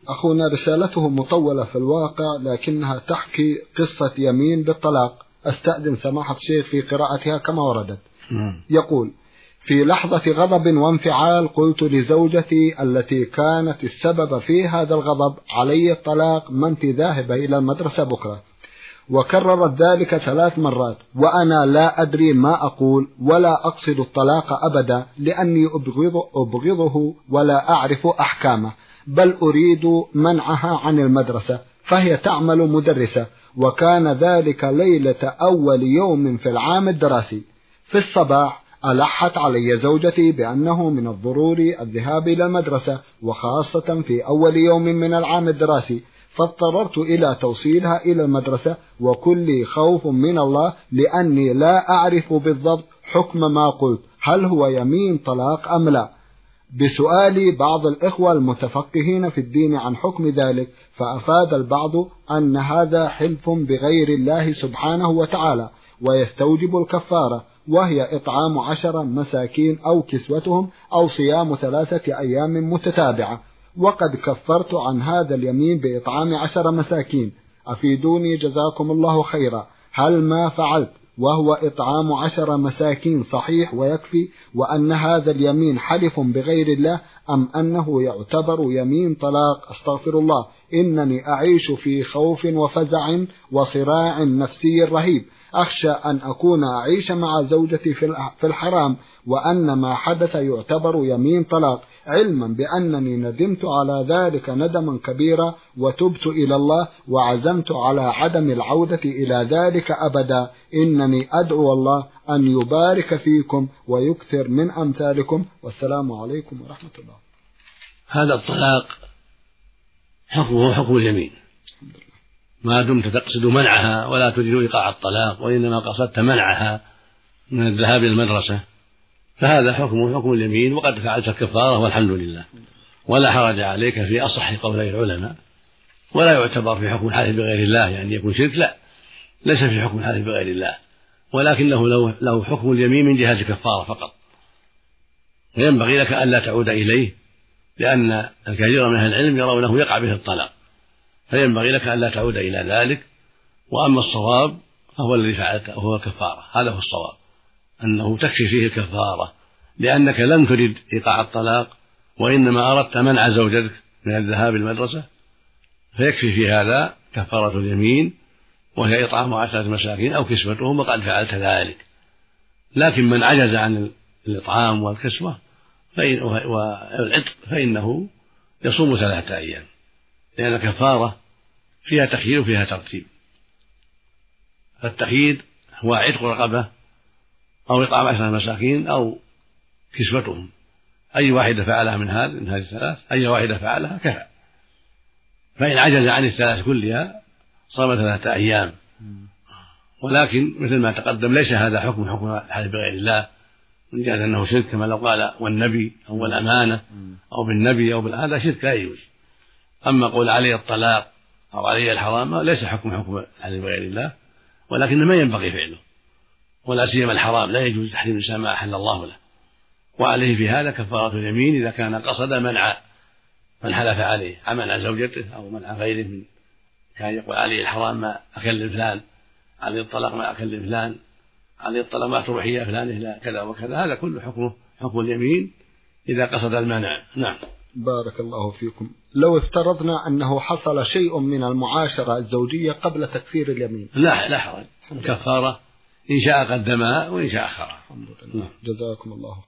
أخونا رسالته مطولة في الواقع لكنها تحكي قصة يمين بالطلاق، أستأذن سماحة الشيخ في قراءتها كما وردت. يقول: في لحظة غضب وانفعال قلت لزوجتي التي كانت السبب في هذا الغضب: علي الطلاق، ما أنت ذاهبة إلى المدرسة بكرة. وكررت ذلك 3 مرات وأنا لا أدري ما أقول ولا أقصد الطلاق أبدا، لأني أبغضه ولا أعرف أحكامه، بل أريد منعها عن المدرسة، فهي تعمل مدرسة، وكان ذلك ليلة أول يوم في العام الدراسي. في الصباح ألحت علي زوجتي بأنه من الضروري الذهاب إلى المدرسة، وخاصة في أول يوم من العام الدراسي، فاضطررت إلى توصيلها إلى المدرسة، وكل خوف من الله لأني لا أعرف بالضبط حكم ما قلت، هل هو يمين طلاق أم لا؟ بسؤالي بعض الإخوة المتفقهين في الدين عن حكم ذلك، فأفاد البعض أن هذا حلف بغير الله سبحانه وتعالى ويستوجب الكفارة، وهي إطعام 10 مساكين أو كسوتهم أو صيام 3 أيام متتابعة، وقد كفرت عن هذا اليمين بإطعام 10 مساكين، أفيدوني جزاكم الله خيرا، هل ما فعلت وهو إطعام 10 مساكين صحيح ويكفي، وأن هذا اليمين حلف بغير الله، أم أنه يعتبر يمين طلاق؟ أستغفر الله، إنني أعيش في خوف وفزع وصراع نفسي رهيب، أخشى أن أكون أعيش مع زوجتي في الحرام، وأن ما حدث يعتبر يمين طلاق، علما بأنني ندمت على ذلك ندما كبيرا وتبت إلى الله وعزمت على عدم العودة إلى ذلك أبدا. إنني أدعو الله أن يبارك فيكم ويكثر من أمثالكم، والسلام عليكم ورحمة الله. هذا الطلاق حكمه حكم اليمين، ما دمت تقصد منعها ولا تريد إيقاع الطلاق، وإنما قصدت منعها من الذهاب إلى المدرسة، فهذا حكمه حكم اليمين، وقد فعلت الكفارة والحمد لله، ولا حرج عليك في أصح قولي العلماء، ولا يعتبر في حكم الحلف بغير الله يعني يكون شرك، لا، ليس في حكم الحلف بغير الله، ولكنه له حكم اليمين من جهة الكفارة فقط، وينبغي لك ألا تعود إليه، لأن الكثير من أهل العلم يرونه يقع به الطلاق، فينبغي لك ألا تعود إلى ذلك. وأما الصواب فهو الذي فعلته وهو الكفارة، هذا هو الصواب، أنه تكفي فيه الكفارة، لأنك لم ترد إيقاع الطلاق وإنما أردت منع زوجتك من الذهاب المدرسة، فيكفي في هذا كفارة اليمين، وهي إطعام 10 مساكين أو كسوتهم، وقد فعلت ذلك. لكن من عجز عن الإطعام والكسوة والعتق فإنه يصوم 3 أيام، لأن الكفارة فيها تخيير وفيها ترتيب، فالتخيير هو عتق رقبة أو إطعام 10 مساكين أو كسوتهم، أي واحدة فعلها من هذه الثلاث، أي واحدة فعلها كفى. فإن عجز عن الثلاث كلها صام 3 أيام. ولكن مثل ما تقدم ليس هذا حكم الحلف بغير الله، من جهة أنه شرك، كما لو قال والنبي أو الأمانة أو بالنبي أو هذا شرك لا يجوز. أما قول علي الطلاق أو علي الحرام ليس حكم الحلف بغير الله، ولكن ما ينبغي فعله، ولا سيما الحرام لا يجوز تحريم الإنسان ما أحل الله له، وعليه في هذا كفارة اليمين إذا كان قصد منع من حلف عليه، منع زوجته أو منع غيره، من كان يقول علي الحرام ما أكل فلان، علي الطلاق ما أكل فلان، علي الطلاق ما تروحي يا فلان إلى كذا وكذا، هذا كله حكمه حكم اليمين إذا قصد المنع. نعم. بارك الله فيكم. لو افترضنا أنه حصل شيء من المعاشرة الزوجية قبل تكفير اليمين، لا حرج، كفارة إن شاء قدمها وإن شاء أخرها. الحمد لله. جزاكم الله